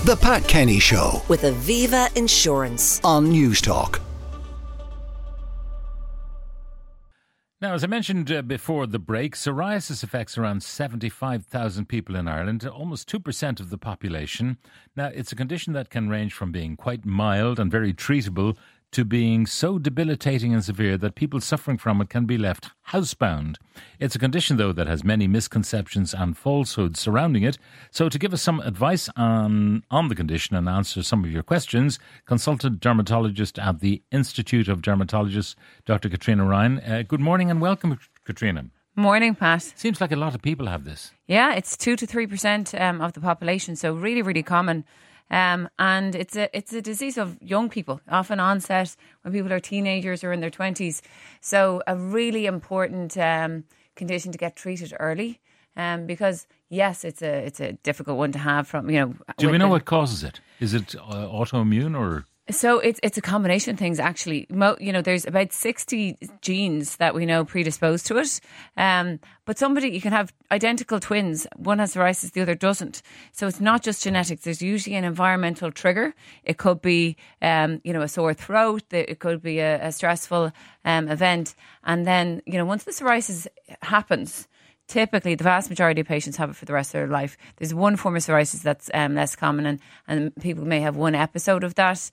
The Pat Kenny Show with Aviva Insurance on Newstalk. Now, as I mentioned before the break, psoriasis affects around 75,000 people in Ireland, almost 2% of the population. Now, it's a condition that can range from being quite mild and very treatable to being so debilitating and severe that people suffering from it can be left housebound. It's a condition, though, that has many misconceptions and falsehoods surrounding it. So to give us some advice on the condition and answer some of your questions, consultant dermatologist at the Institute of Dermatologists, Dr. Katrina Ryan. Good morning and welcome, Katrina. Morning, Pat. Seems like a lot of people have this. Yeah, it's 2 to 3% of the population, so really, really common. And it's a disease of young people, often onset when people are teenagers or in their 20s. So a really important condition to get treated early, because yes, it's a difficult one to have. Do we know what causes it? Is it autoimmune or? So it's a combination of things, actually. There's about 60 genes that we know predispose to it. But you can have identical twins. One has psoriasis, the other doesn't. So it's not just genetics. There's usually an environmental trigger. It could be, a sore throat. It could be a stressful event. And then, once the psoriasis happens, typically, the vast majority of patients have it for the rest of their life. There's one form of psoriasis that's less common, and people may have one episode of that.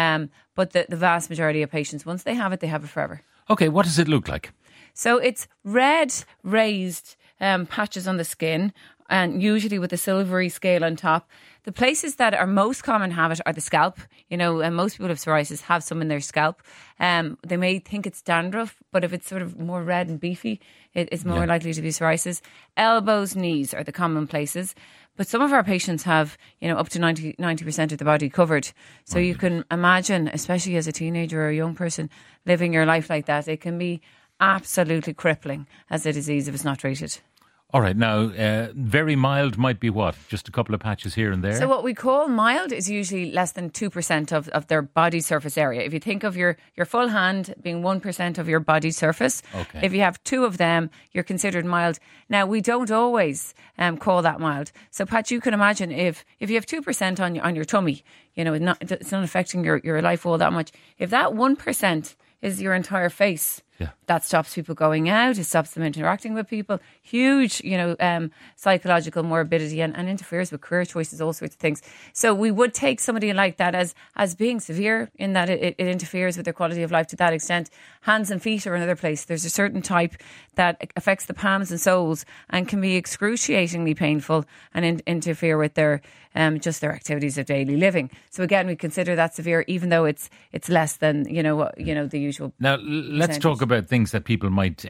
But the vast majority of patients, once they have it forever. Okay, what does it look like? So it's red, raised patches on the skin, and usually with a silvery scale on top. The places that are most common have it are the scalp. And most people with psoriasis have some in their scalp. They may think it's dandruff, but if it's sort of more red and beefy, it's more likely to be psoriasis. Elbows, knees are the common places. But some of our patients have, up to 90% of the body covered. So you can imagine, especially as a teenager or a young person, living your life like that, it can be absolutely crippling as a disease if it's not treated. All right. Now, very mild might be what? Just a couple of patches here and there? So what we call mild is usually less than 2% of their body surface area. If you think of your full hand being 1% of your body surface, okay. If you have 2 of them, you're considered mild. Now, we don't always call that mild. So, Pat, you can imagine if you have 2% on your tummy, it's not affecting your life all that much. If that 1% is your entire face, that stops people going out. It stops them interacting with people. Huge, psychological morbidity and interferes with career choices, all sorts of things. So we would take somebody like that as being severe in that it interferes with their quality of life to that extent. Hands and feet are another place. There's a certain type that affects the palms and soles and can be excruciatingly painful and interfere with their just their activities of daily living. So again, we consider that severe, even though it's less than the usual. Now let's talk about things that people might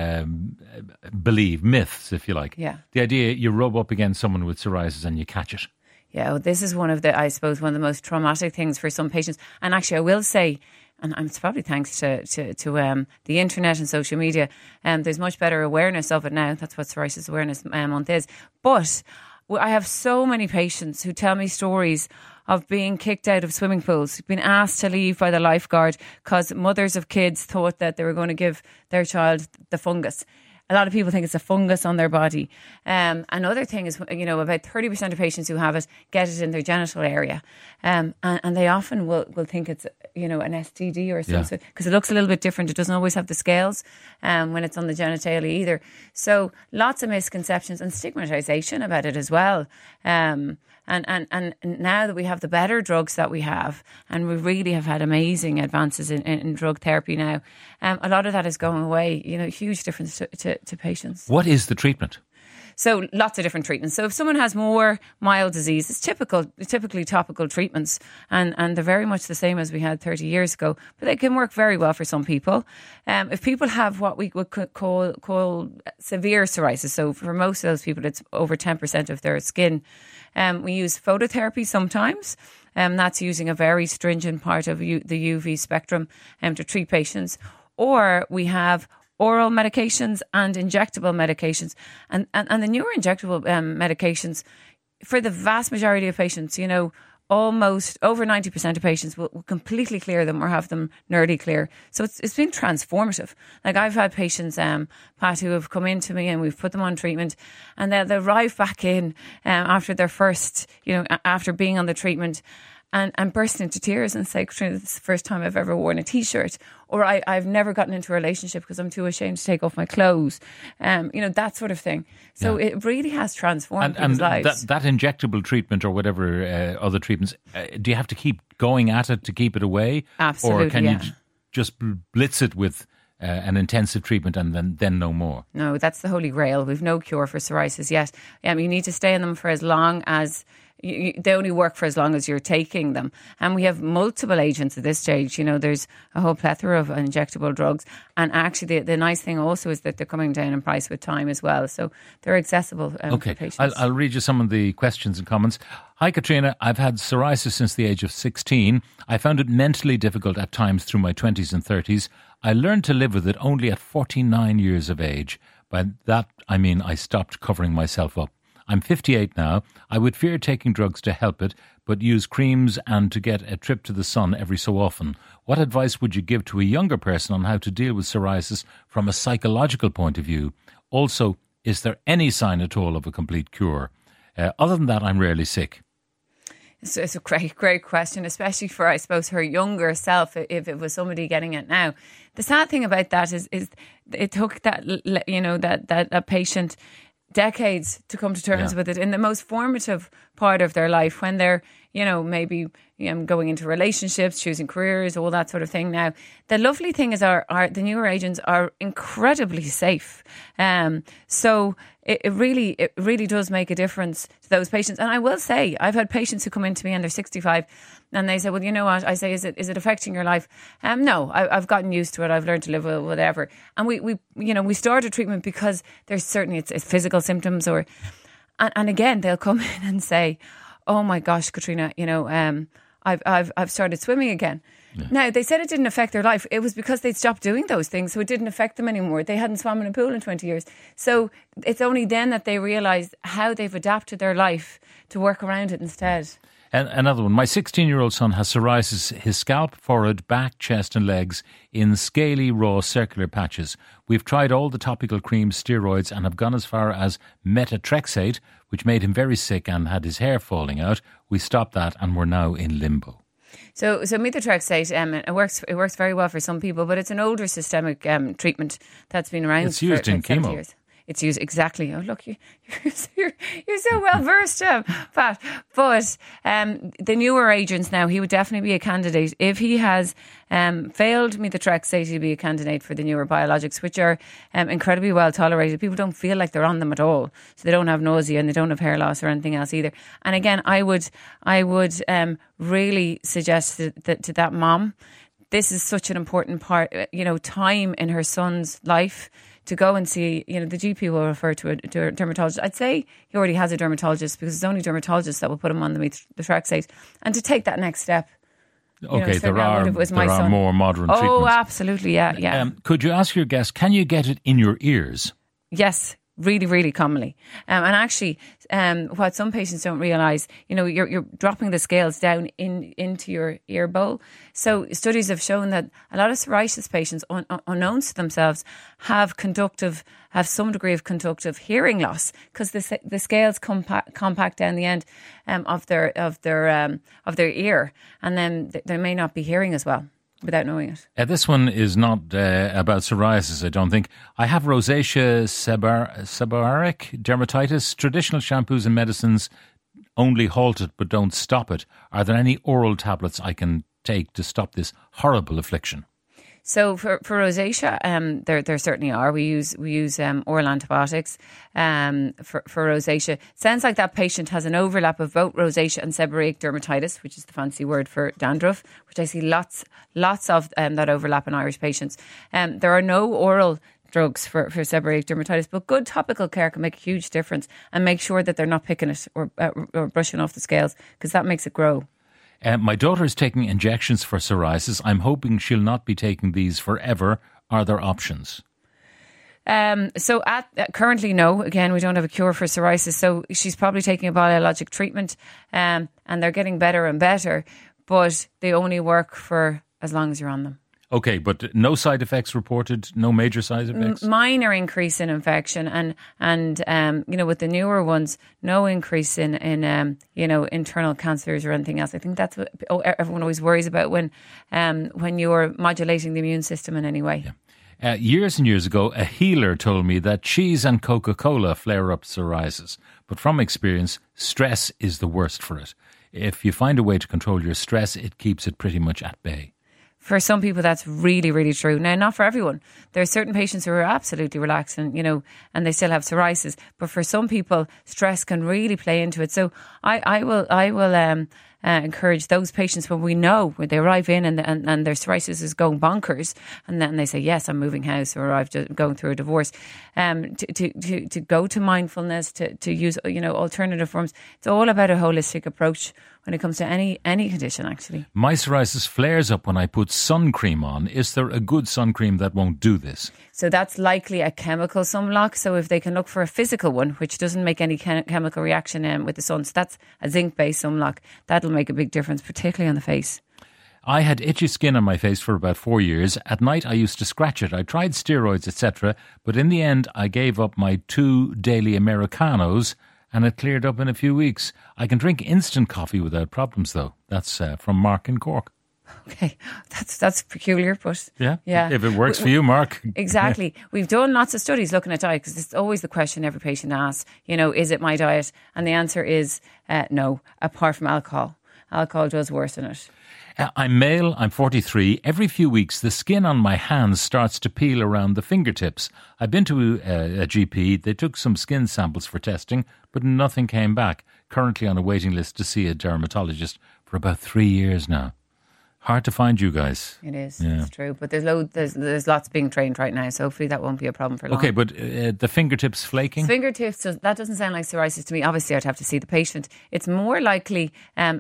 believe, myths, if you like. Yeah. The idea you rub up against someone with psoriasis and you catch it. Yeah, well, this is one of the most traumatic things for some patients. And actually, I will say, and it's probably thanks to the internet and social media, there's much better awareness of it now. That's what Psoriasis Awareness Month is. But I have so many patients who tell me stories of being kicked out of swimming pools, being asked to leave by the lifeguard because mothers of kids thought that they were going to give their child the fungus. A lot of people think it's a fungus on their body. Another thing is, about 30% of patients who have it get it in their genital area. And they often will think it's, an STD or something, because it looks a little bit different. It doesn't always have the scales when it's on the genitalia either. So lots of misconceptions and stigmatization about it as well. And now that we have the better drugs that we have, and we really have had amazing advances in drug therapy now, a lot of that is going away. Huge difference to patients. What is the treatment? So lots of different treatments. So if someone has more mild disease, it's typically topical treatments, and they're very much the same as we had 30 years ago, but they can work very well for some people. If people have what we would call severe psoriasis, so for most of those people, it's over 10% of their skin, we use phototherapy sometimes. That's using a very stringent part of the UV spectrum to treat patients. Or we have oral medications and injectable medications. And the newer injectable medications, for the vast majority of patients, almost over 90% of patients will completely clear them or have them nearly clear. So it's been transformative. Like I've had patients, Pat, who have come into me and we've put them on treatment, and they'll arrive back in after their first, after being on the treatment, and burst into tears and say, Katrina, this is the first time I've ever worn a T-shirt, or I've never gotten into a relationship because I'm too ashamed to take off my clothes, that sort of thing. So it really has transformed people's lives. That injectable treatment or whatever other treatments, do you have to keep going at it to keep it away? Absolutely, or can you just blitz it with an intensive treatment and then no more? No, that's the holy grail. We've no cure for psoriasis yet. You need to stay on them for as long as they only work for as long as you're taking them. And we have multiple agents at this stage. There's a whole plethora of injectable drugs. And actually, the nice thing also is that they're coming down in price with time as well. So they're accessible for patients. I'll read you some of the questions and comments. Hi, Katrina. I've had psoriasis since the age of 16. I found it mentally difficult at times through my 20s and 30s. I learned to live with it only at 49 years of age. By that, I mean I stopped covering myself up. I'm 58 now. I would fear taking drugs to help it, but use creams and to get a trip to the sun every so often. What advice would you give to a younger person on how to deal with psoriasis from a psychological point of view? Also, is there any sign at all of a complete cure? Other than that, I'm rarely sick. It's a great question, especially for, I suppose, her younger self, if it was somebody getting it now. The sad thing about that is it took that patient decades to come to terms with it in the most formative part of their life, when they're, maybe going into relationships, choosing careers, all that sort of thing. Now, the lovely thing is the newer agents are incredibly safe. So it really does make a difference to those patients. And I will say, I've had patients who come into me and they're 65 and they say, well, you know what? I say, is it affecting your life? No, I've gotten used to it. I've learned to live with it, whatever. And we started treatment because there's certainly it's physical symptoms and again, they'll come in and say, oh my gosh, Katrina, I've started swimming again. Yeah. Now, they said it didn't affect their life. It was because they'd stopped doing those things, so it didn't affect them anymore. They hadn't swum in a pool in 20 years. So it's only then that they realised how they've adapted their life to work around it instead. And another one. My 16-year-old son has psoriasis, his scalp, forehead, back, chest and legs in scaly, raw, circular patches. We've tried all the topical creams, steroids and have gone as far as methotrexate, which made him very sick and had his hair falling out. We stopped that and we're now in limbo. So methotrexate, it works very well for some people, but it's an older systemic treatment that's been around. It's used in chemo. Years. It's used exactly. Oh, look, you're so well versed, Pat. But the newer agents now, he would definitely be a candidate. If he has failed methotrexate, he'd be a candidate for the newer biologics, which are incredibly well tolerated. People don't feel like they're on them at all, so they don't have nausea and they don't have hair loss or anything else either. And again, I would really suggest to that mom, this is such an important part, time in her son's life, to go and see, the GP will refer to a dermatologist. I'd say he already has a dermatologist because it's only dermatologists that will put him on the methotrexate, and to take that next step. Okay, there are more modern treatments. Oh, absolutely, yeah. Could you ask your guest, can you get it in your ears? Yes. Really, really commonly. And actually, what some patients don't realise, you're dropping the scales down into your ear bowl. So studies have shown that a lot of psoriasis patients, unknown to themselves, have some degree of conductive hearing loss because the scales compact down the end of their ear, and then they may not be hearing as well without knowing it. This one is not about psoriasis, I don't think. I have rosacea seborrheic dermatitis. Traditional shampoos and medicines only halt it but don't stop it. Are there any oral tablets I can take to stop this horrible affliction? So for rosacea, there certainly are. We use oral antibiotics for rosacea. Sounds like that patient has an overlap of both rosacea and seborrheic dermatitis, which is the fancy word for dandruff, which I see lots of that overlap in Irish patients. There are no oral drugs for seborrheic dermatitis, but good topical care can make a huge difference, and make sure that they're not picking it or brushing off the scales, because that makes it grow. My daughter is taking injections for psoriasis. I'm hoping she'll not be taking these forever. Are there options? So currently, no. Again, we don't have a cure for psoriasis. So she's probably taking a biologic treatment, and they're getting better and better. But they only work for as long as you're on them. Okay, but no side effects reported, no major side effects? Minor increase in infection and with the newer ones, no increase in internal cancers or anything else. I think that's what everyone always worries about when you're modulating the immune system in any way. Yeah. Years and years ago, a healer told me that cheese and Coca-Cola flare up psoriasis. But from experience, stress is the worst for it. If you find a way to control your stress, it keeps it pretty much at bay. For some people, that's really, really true. Now, not for everyone. There are certain patients who are absolutely relaxed and they still have psoriasis. But for some people, stress can really play into it. So I will encourage those patients when we know when they arrive in and their psoriasis is going bonkers, and then they say, yes, I'm moving house, or I've just going through a divorce, to go to mindfulness, to use alternative forms. It's all about a holistic approach when it comes to any condition, actually. My psoriasis flares up when I put sun cream on. Is there a good sun cream that won't do this? So that's likely a chemical sunblock. So if they can look for a physical one, which doesn't make any chemical reaction with the sun, so that's a zinc-based sunblock. That'll make a big difference, particularly on the face. I had itchy skin on my face for about 4 years. At night, I used to scratch it. I tried steroids, etc. But in the end, I gave up my 2 daily Americanos and it cleared up in a few weeks. I can drink instant coffee without problems, though. That's from Mark in Cork. Okay, that's peculiar, but yeah. If it works for you, Mark. Exactly. We've done lots of studies looking at diet, because it's always the question every patient asks, is it my diet? And the answer is no, apart from alcohol. Alcohol does worsen it. I'm male, I'm 43. Every few weeks, the skin on my hands starts to peel around the fingertips. I've been to a GP. They took some skin samples for testing, but nothing came back. Currently on a waiting list to see a dermatologist for about 3 years now. Hard to find you guys. It is. Yeah. It's true. But there's lots being trained right now, so hopefully that won't be a problem for long. Okay, but the fingertips flaking? Fingertips, that doesn't sound like psoriasis to me. Obviously, I'd have to see the patient. It's more likely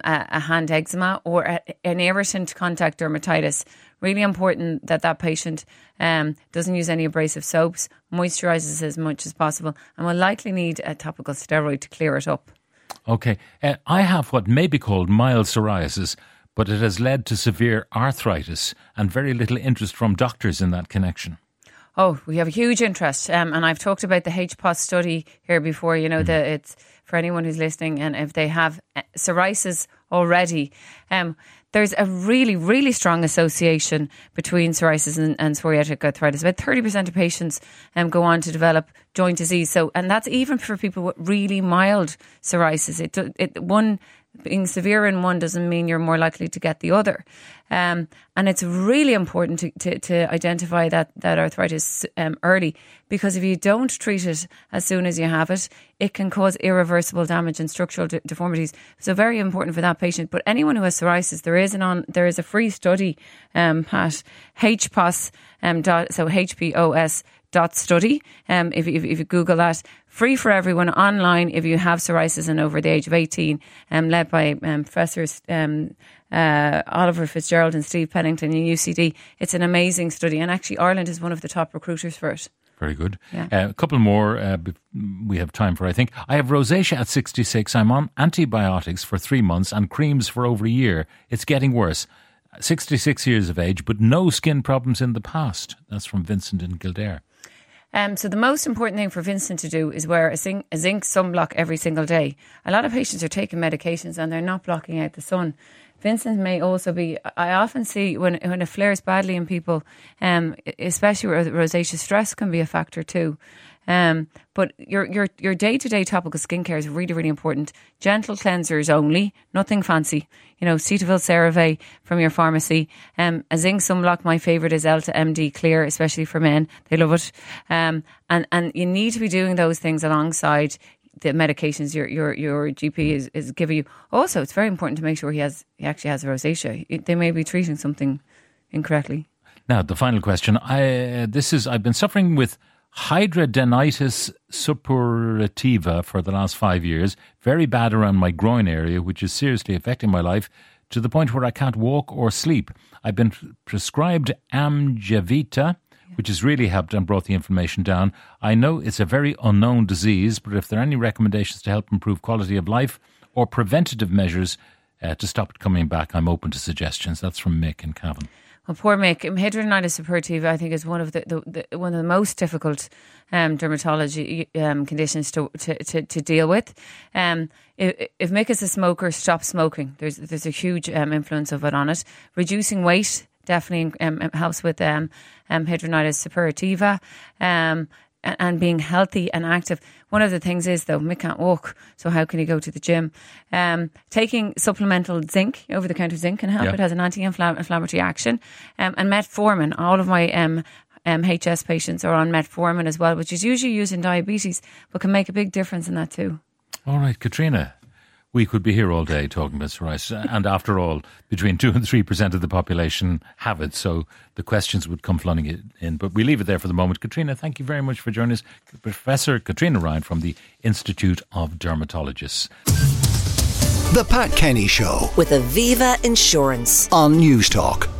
a hand eczema or an irritant contact dermatitis. Really important that patient doesn't use any abrasive soaps, moisturises as much as possible, and will likely need a topical steroid to clear it up. Okay. I have what may be called mild psoriasis, but it has led to severe arthritis and very little interest from doctors in that connection. Oh, we have a huge interest. And I've talked about the HPOS study here before. It's for anyone who's listening, and if they have psoriasis already, there's a really, really strong association between psoriasis and psoriatic arthritis. About 30% of patients go on to develop joint disease. And that's even for people with really mild psoriasis. One being severe in one doesn't mean you're more likely to get the other. And it's really important to identify that arthritis early, because if you don't treat it as soon as you have it, it can cause irreversible damage and structural deformities. So very important for that patient. But anyone who has psoriasis, there is a free study, Pat, HPOS, so HPOS.study. If you Google that, free for everyone online if you have psoriasis and over the age of 18, led by Professors Oliver Fitzgerald and Steve Pennington in UCD. It's an amazing study, and actually Ireland is one of the top recruiters for it. Very good. Yeah. A couple more we have time for, I think. I have rosacea at 66. I'm on antibiotics for 3 months and creams for over a year. It's getting worse. 66 years of age, but no skin problems in the past. That's from Vincent in Kildare. So the most important thing for Vincent to do is wear a zinc sunblock every single day. A lot of patients are taking medications and they're not blocking out the sun. Vincent may also be, I often see when it flares badly in people, especially with rosacea, stress can be a factor too. But your day-to-day topical skincare is really, really important. Gentle cleansers only, nothing fancy. Cetaphil CeraVe from your pharmacy. A zinc sunblock, my favourite is Elta MD Clear, especially for men. They love it. And you need to be doing those things alongside the medications your GP is giving you. Also, it's very important to make sure he actually has rosacea. They may be treating something incorrectly. Now, the final question. I've been suffering with hidradenitis suppurativa for the last 5 years. Very bad around my groin area, which is seriously affecting my life to the point where I can't walk or sleep. I've been prescribed Amgevita, which has really helped and brought the inflammation down. I know it's a very unknown disease, but if there are any recommendations to help improve quality of life or preventative measures to stop it coming back, I'm open to suggestions. That's from Mick in Cavan. Well, poor Mick. Hidradenitis suppurativa, I think, is one of the most difficult dermatology conditions to deal with. If Mick is a smoker, stop smoking. There's a huge influence of it on it. Reducing weight definitely helps with hidradenitis suppurativa. And being healthy and active. One of the things is, though, Mick can't walk, so how can he go to the gym? Taking supplemental zinc, over-the-counter zinc, can help. Yeah. It has an anti-inflammatory action. And metformin. All of my HS patients are on metformin as well, which is usually used in diabetes, but can make a big difference in that too. All right, Katrina. We could be here all day talking about psoriasis. And after all, between 2 and 3% of the population have it. So the questions would come flooding in. But we leave it there for the moment. Katrina, thank you very much for joining us. Professor Katrina Ryan from the Institute of Dermatologists. The Pat Kenny Show with Aviva Insurance on News Talk.